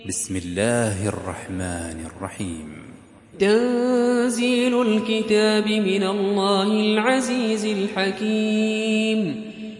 بسم الله الرحمن الرحيم. تنزيل الكتاب من الله العزيز الحكيم.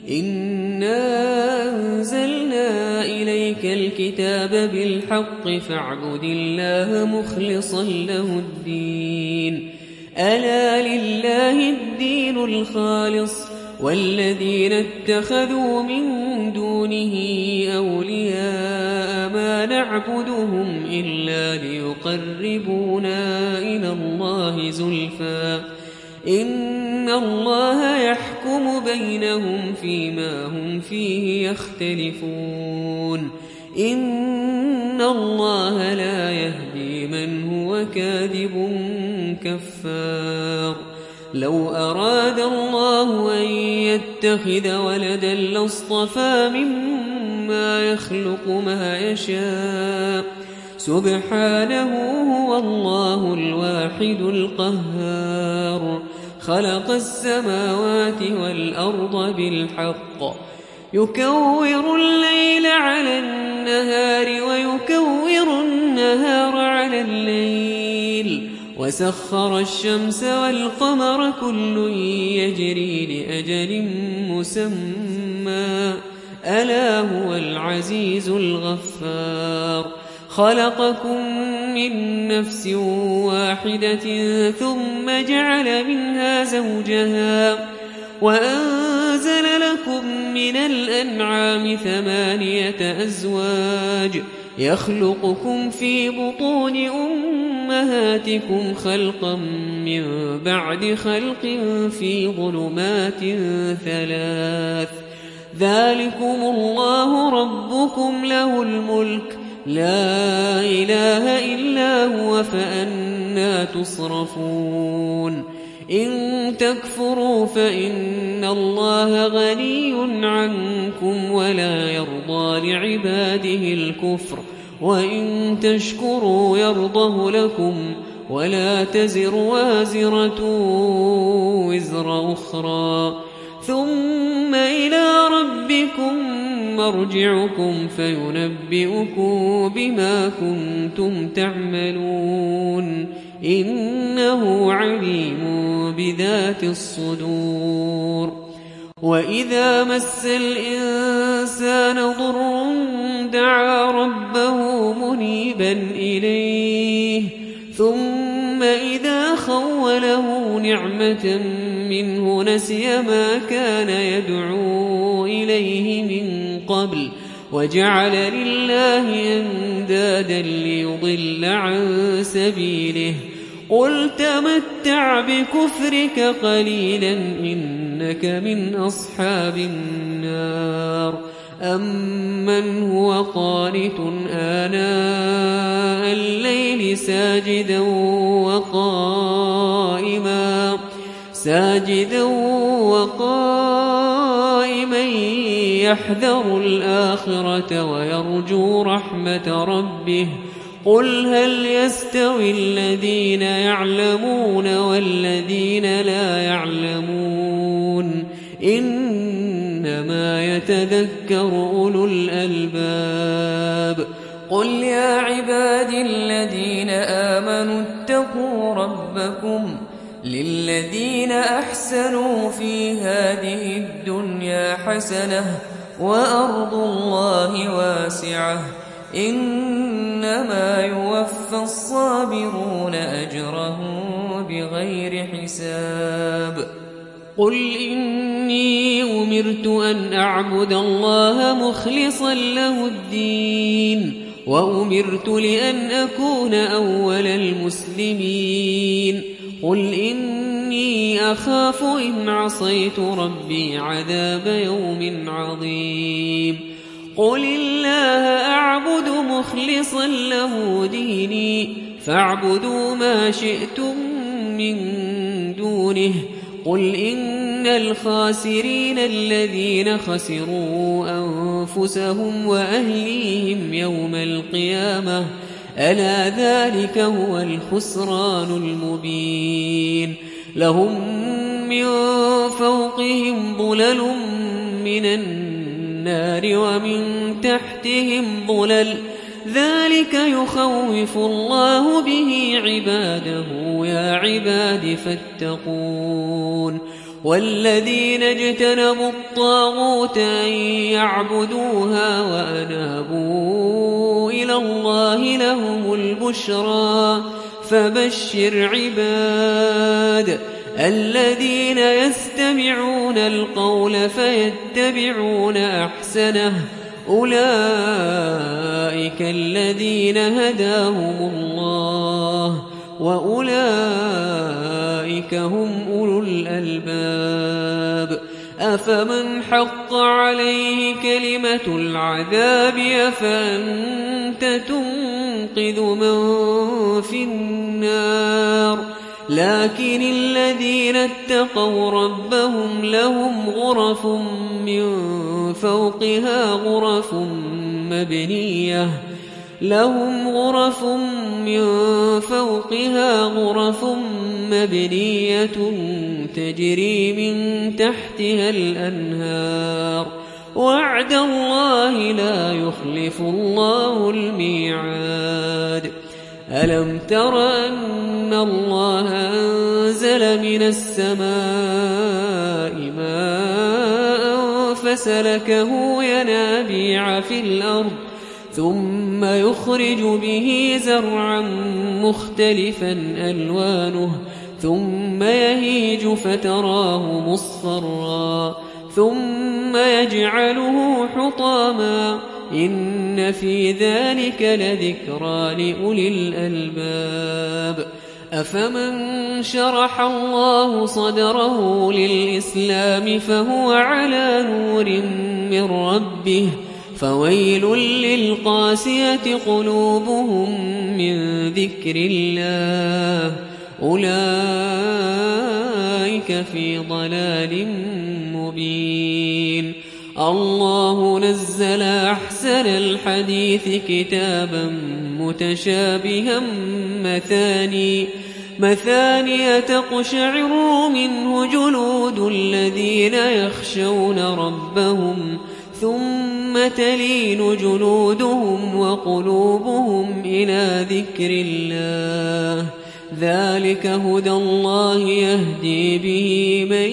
إنا أنزلنا إليك الكتاب بالحق فاعبد الله مخلصا له الدين. ألا لله الدين الخالص والذين اتخذوا من دونه أولياء ما نعبدهم إلا ليقربونا إلى الله زلفى إن الله يحكم بينهم فيما هم فيه يختلفون. إن الله لا يهدي من هو كاذب كفار. لو أراد الله أن يتخذ ولدا لاصطفى مما يخلق ما يشاء سبحانه هو الله الواحد القهار. خلق السماوات والأرض بالحق يكور الليل على النهار ويكور النهار على الليل وسخر الشمس والقمر كل يجري لأجل مسمى ألا هو العزيز الغفار. خلقكم من نفس واحدة ثم جعل منها زوجها وأنزل لكم من الأنعام 8 أزواج يخلقكم في بطون أمهاتكم خلقا من بعد خلق في ظلمات 3. ذلكم الله ربكم له الملك لا إله إلا هو فأنى تصرفون. إن تكفروا فإن الله غني عنكم ولا يرضى لعباده الكفر وإن تشكروا يرضه لكم ولا تزر وازرة وزر أخرى ثم إلى ربكم مرجعكم فينبئكم بما كنتم تعملون إنه عليم بذات الصدور. وإذا مس الإنسان ضر دعا ربه منيبا إليه ثم إذا خوله نعمة منه نسي ما كان يدعو إليه من قبل وجعل لله أندادا ليضل عن سبيله. قل تمتع بكفرك قليلا إنك من أصحاب النار. أمن هو قانت آناء الليل ساجدا وقائما يحذر الآخرة ويرجو رحمة ربه. قل هل يستوي الذين يعلمون والذين لا يعلمون إنما يتذكر أولو الألباب. قل يا عبادي الذين آمنوا اتقوا ربكم للذين أحسنوا في هذه الدنيا حسنة وأرض الله واسعة إنما يوفى الصابرون أجرهم بغير حساب. قل إني أمرت أن أعبد الله مخلصا له الدين وأمرت لأن أكون أول المسلمين. قل إني أخاف إن عصيت ربي عذاب يوم عظيم. قل الله أعبد مخلصا له ديني فاعبدوا ما شئتم من دونه. قل إن الخاسرين الذين خسروا أنفسهم وأهليهم يوم القيامة ألا ذلك هو الخسران المبين. لهم من فوقهم ظلل من النار ومن تحتهم ظلل ذلك يخوف الله به عباده يا عباد فاتقون والذين اجتنبوا الطاغوت أن يعبدوها وأنابوا إلى الله لهم البشرى فبشر عباد الذين يستمعون القول فيتبعون أحسنه أولئك الذين هداهم الله وأولئك هم أولو الألباب أفمن حق عليه كلمة العذاب أفأنت تنقذ من في النار لكن الذين اتقوا ربهم لهم غرف من فوقها غرف مبنية تجري من تحتها الأنهار وعد الله لا يخلف الله الميعاد ألم تر أن الله أنزل من السماء ماء فسلكه ينابيع في الأرض ثم يخرج به زرعا مختلفا ألوانه ثم يهيج فتراه مصفرا ثم يجعله حطاما إن في ذلك لذكرى لأولي الألباب أفمن شرح الله صدره للإسلام فهو على نور من ربه فويل للقاسية قلوبهم من ذكر الله أولئك في ضلال مبين الله نزل أحسن الحديث كتابا متشابها مثاني تقشعر منه جلود الذين يخشون ربهم ثم تلين جلودهم وقلوبهم إلى ذكر الله ذلك هدى الله يهدي به من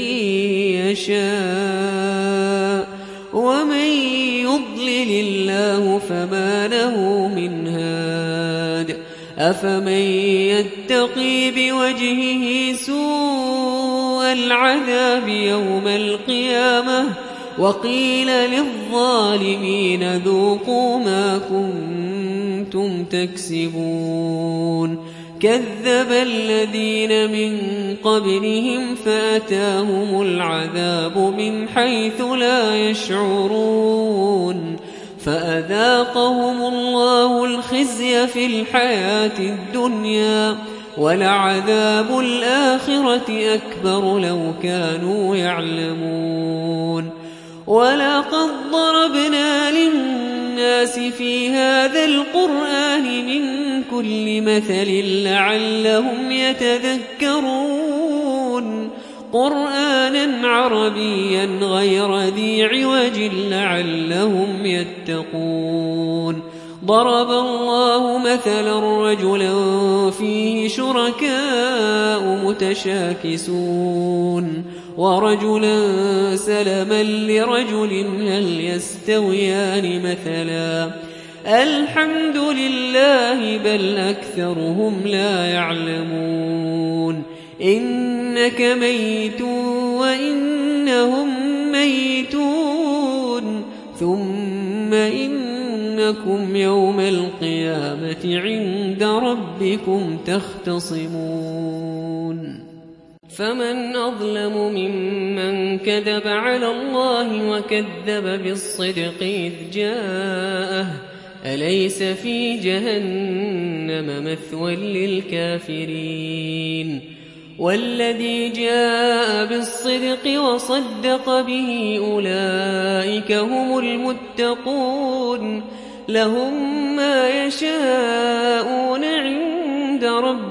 يشاء ومن يضلل الله فما له من هاد أفمن يتقي بوجهه سوء العذاب يوم القيامة وقيل للظالمين ذوقوا ما كنتم تكسبون كذب الذين من قبلهم فأتاهم العذاب من حيث لا يشعرون فأذاقهم الله الخزي في الحياة الدنيا ولعذاب الآخرة أكبر لو كانوا يعلمون ولقد ضربنا للناس في هذا القرآن من كل مثل لعلهم يتذكرون قرآنا عربيا غير ذي عوج لعلهم يتقون ضرب الله مثلا رجلا فيه شركاء متشاكسون ورجلا سلما لرجل هل يستويان مثلا الحمد لله بل أكثرهم لا يعلمون إنك ميت وإنهم ميتون ثم إنكم يوم القيامة عند ربكم تختصمون فمن أظلم ممن كذب على الله وكذب بالصدق إذ جاءه أليس في جهنم مثوى للكافرين والذي جاء بالصدق وصدق به أولئك هم المتقون لهم ما يشاءون عند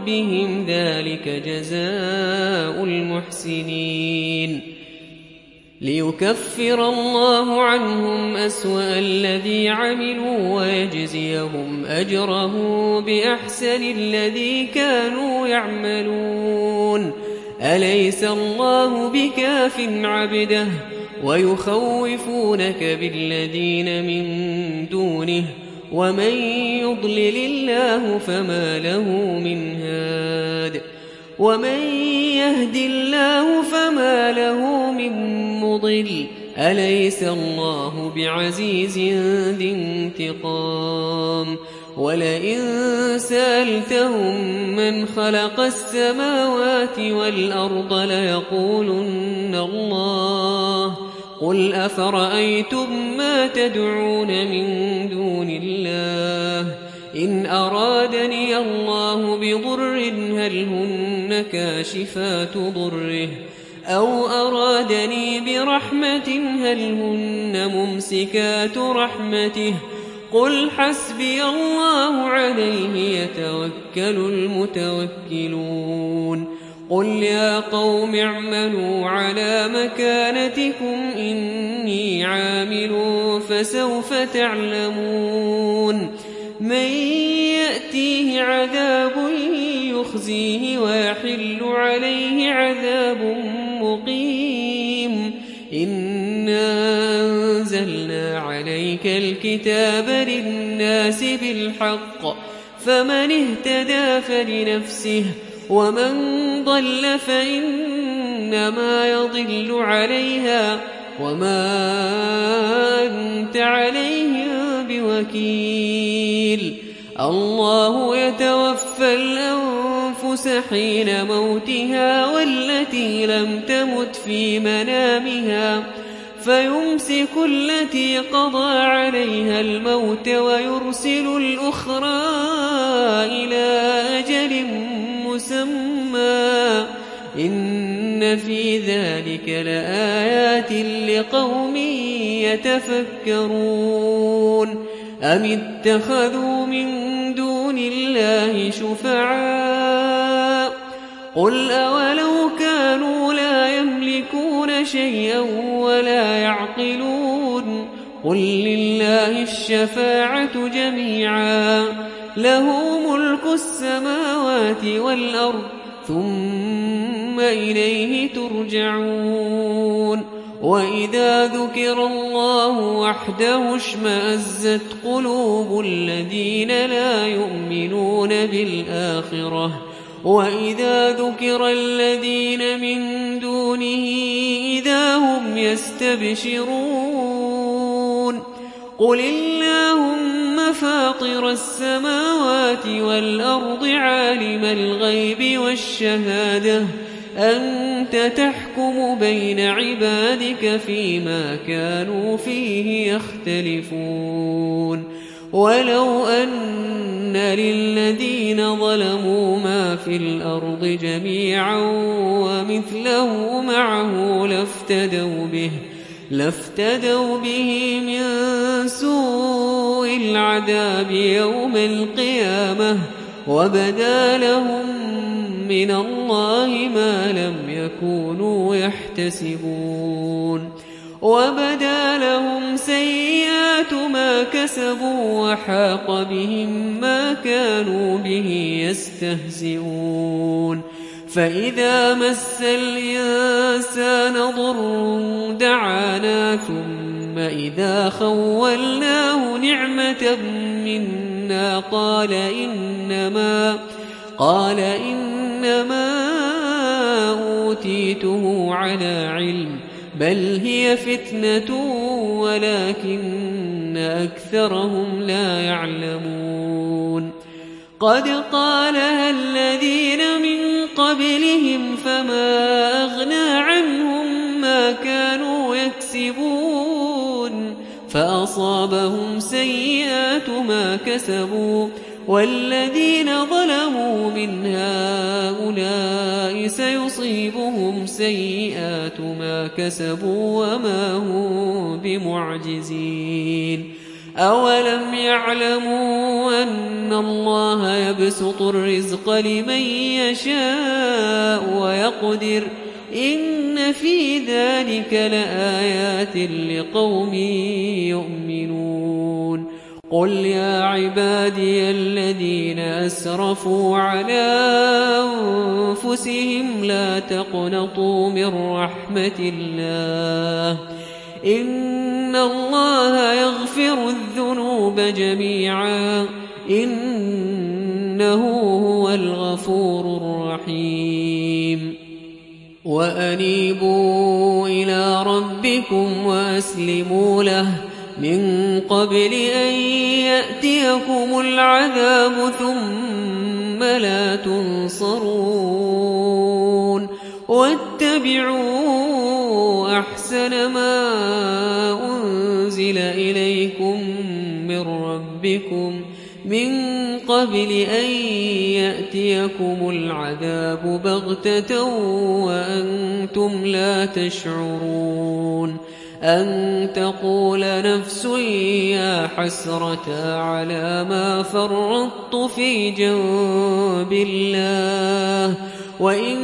ربهم ذلك جزاء المحسنين ليكفر الله عنهم أسوأ الذي عملوا ويجزيهم أجره بأحسن الذي كانوا يعملون أليس الله بكاف عبده ويخوفونك بالذين من دونه ومن يضلل الله فما له من هاد ومن يهد الله فما له من مضل أليس الله بعزيز ذي انتقام ولئن سألتهم من خلق السماوات والأرض ليقولن الله قل أفرأيتم ما تدعون من دون الله إن أرادني الله بضر هل هن كاشفات ضره أو أرادني برحمة هل هن ممسكات رحمته قل حسبي الله عليه يتوكل المتوكلون قل يا قوم اعملوا على مكانتكم إني عامل فسوف تعلمون من يأتيه عذاب يخزيه ويحل عليه عذاب مقيم إنا أنزلنا عليك الكتاب للناس بالحق فمن اهتدى فلنفسه ومن ضل فإنما يضل عليها وما أنت عليهم بوكيل الله يتوفى الأنفس حين موتها والتي لم تمت في منامها فيمسك التي قضى عليها الموت ويرسل الأخرى إلى أجل مسمى إن في ذلك لآيات لقوم يتفكرون أم اتخذوا من دون الله شفعاء قل أولو كانوا لا يملكون شيئا ولا يعقلون قل لله الشفاعة جميعا له ملك السماوات والأرض ثم إليه ترجعون وإذا ذكر الله وحده اشمأزت قلوب الذين لا يؤمنون بالآخرة وإذا ذكر الذين من دونه إذا هم يستبشرون قل اللهم فاطر السماوات والأرض عالم الغيب والشهادة أنت تحكم بين عبادك فيما كانوا فيه يختلفون ولو أن للذين ظلموا ما في الأرض جميعا ومثله معه لافتدوا به من سوء العذاب يوم القيامة وبدا لهم من الله ما لم يكونوا يحتسبون وبدا لهم سيئات ما كسبوا وحاق بهم ما كانوا به يستهزئون فإذا مس الإنسان ضر دعانا ثم إذا خولناه نعمة منا قال إنما أوتيته على علم بل هي فتنة ولكن أكثرهم لا يعلمون قد قالها الذين من قبلهم فما أغنى عنهم ما كانوا يكسبون فأصابهم سيئات ما كسبوا والذين ظلموا من هؤلاء سيصيبهم سيئات ما كسبوا وما هم بمعجزين أولم يعلموا أن الله يبسط الرزق لمن يشاء إن في ذلك لآيات لقوم يؤمنون قل يا عبادي الذين أسرفوا على أنفسهم لا تقنطوا من رحمة الله إن الله يغفر الذنوب جميعا إنه هو الغفور الرحيم وأنيبوا إلى ربكم وأسلموا له من قبل أن يأتيكم العذاب ثم لا تنصرون واتبعوا أحسن ما أنزل إليكم من ربكم من قبل أن يأتيكم العذاب بغتة وأنتم لا تشعرون أن تقول نفس يا حسرة على ما فرطت في جنب الله وإن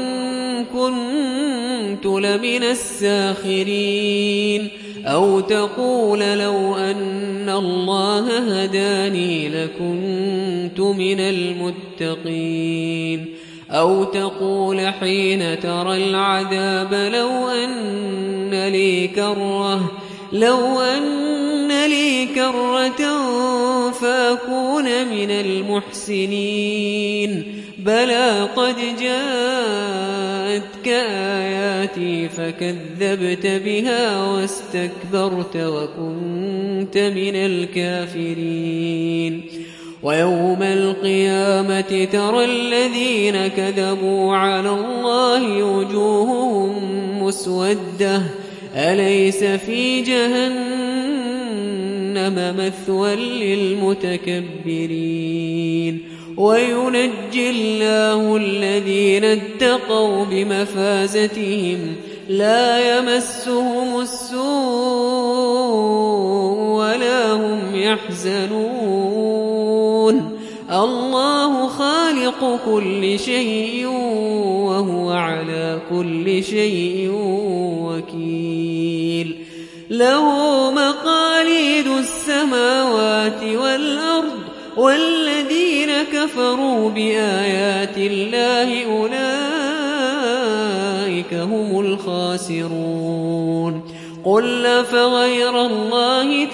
كنت لمن الساخرين أو تقول لو أن الله هداني لكنت من المتقين أو تقول حين ترى العذاب لو أن لي كرة فأكون من المحسنين بلى قد جاءتك آياتي فكذبت بها واستكبرت وكنت من الكافرين ويوم القيامة ترى الذين كذبوا على الله وجوههم مسودة أليس في جهنم مثوى للمتكبرين وينجي الله الذين اتقوا بمفازتهم لا يمسهم السوء ولا هم يحزنون الله خالق كل شيء وهو على كل شيء وكيل له مقاليد السماوات والأرض والذين كفروا بآيات الله أولئك هم الخاسرون قل أفغير الله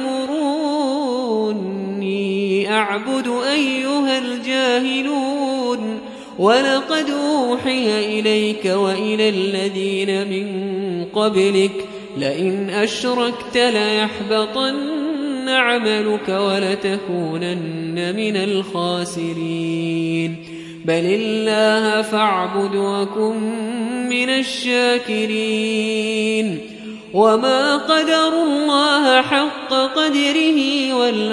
تأمروني أعبد أيها الجاهلون ولقد أوحي إليك وإلى الذين من قبلك لئن أشركت ليحبطن عملك ولتكونن من الخاسرين بل الله فاعبد وكن من الشاكرين وما قدروا الله حق قدره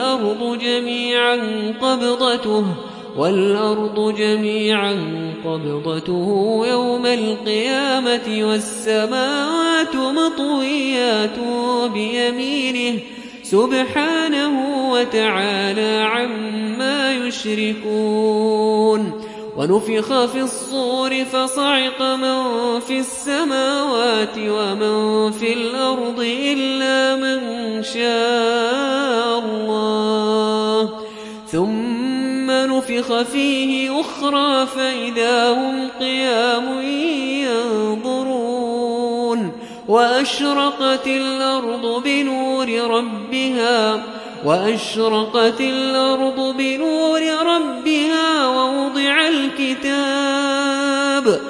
والأرض جميعا قبضته يوم القيامة والسماوات مطويات بيمينه سبحانه وتعالى عما يشركون ونفخ في الصور فصعق من في السماوات ومن في الأرض إلا من شاء الله ثم نفخ فيه أخرى فإذا هم قيام ينظرون وأشرقت الأرض بنور ربها ووضع الكتاب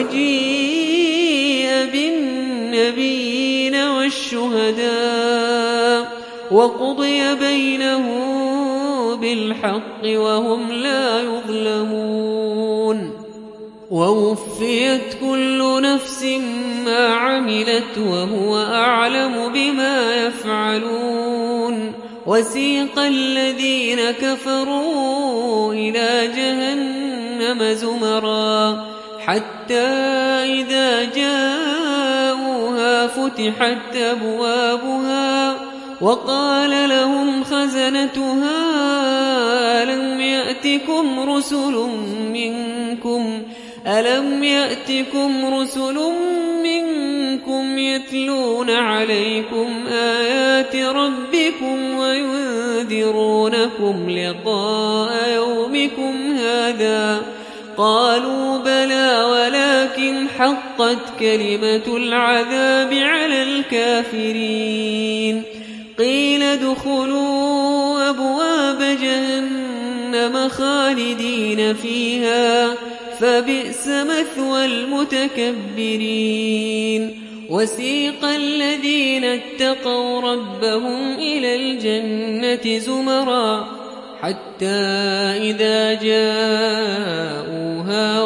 وجيء بالنبيين والشهداء وقضي بينهم بالحق وهم لا يظلمون ووفيت كل نفس ما عملت وهو أعلم بما يفعلون وسيق الذين كفروا إلى جهنم زمرا حتى إذا جاءوها فتحت أبوابها وقال لهم خزنتها ألم يأتكم رسل منكم ألم يأتكم رسل منكم يتلون عليكم آيات ربكم وينذرونكم لقاء يومكم هذا؟ قالوا بلى ولكن حقت كلمة العذاب على الكافرين. قيل ادخلوا أبواب جهنم خالدين فيها فبئس مثوى المتكبرين. وسيق الذين اتقوا ربهم إلى الجنة زمرا حتى إذا جاءوها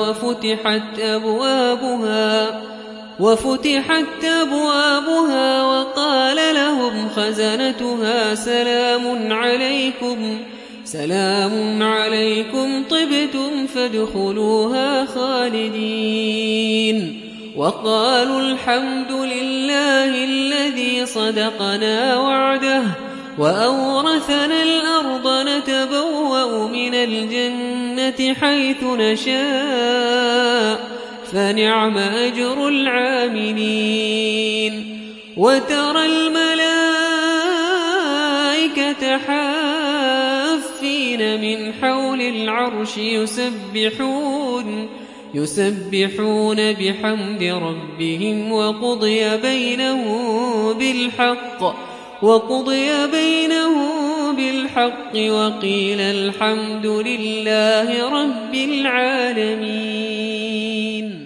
وفتحت أبوابها وقال لهم خزنتها سلام عليكم طبتم فادخلوها خالدين. وقالوا الحمد لله الذي صدقنا وعده وأورثنا الأرض نتبوأ من الجنة حيث نشاء فنعم أجر العاملين. وترى الملائكة حافين من حول العرش يسبحون بحمد ربهم وقضي بينهم بالحق وقيل الحمد لله رب العالمين.